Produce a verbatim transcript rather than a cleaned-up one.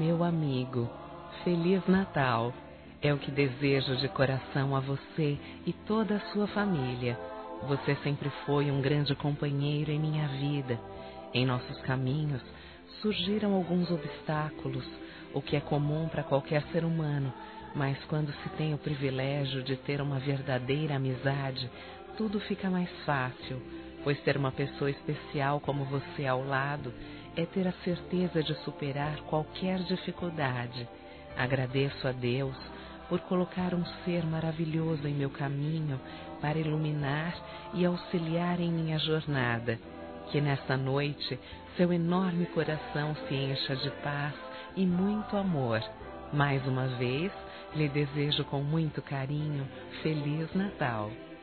Meu amigo, Feliz Natal. É o que desejo de coração a você e toda a sua família. Você sempre foi um grande companheiro em minha vida. Em nossos caminhos surgiram alguns obstáculos, o que é comum para qualquer ser humano, mas quando se tem o privilégio de ter uma verdadeira amizade, tudo fica mais fácil, pois ter uma pessoa especial como você ao lado é ter a certeza de superar qualquer dificuldade. Agradeço a Deus por colocar um ser maravilhoso em meu caminho para iluminar e auxiliar em minha jornada. Que nesta noite seu enorme coração se encha de paz e muito amor. Mais uma vez, lhe desejo com muito carinho Feliz Natal.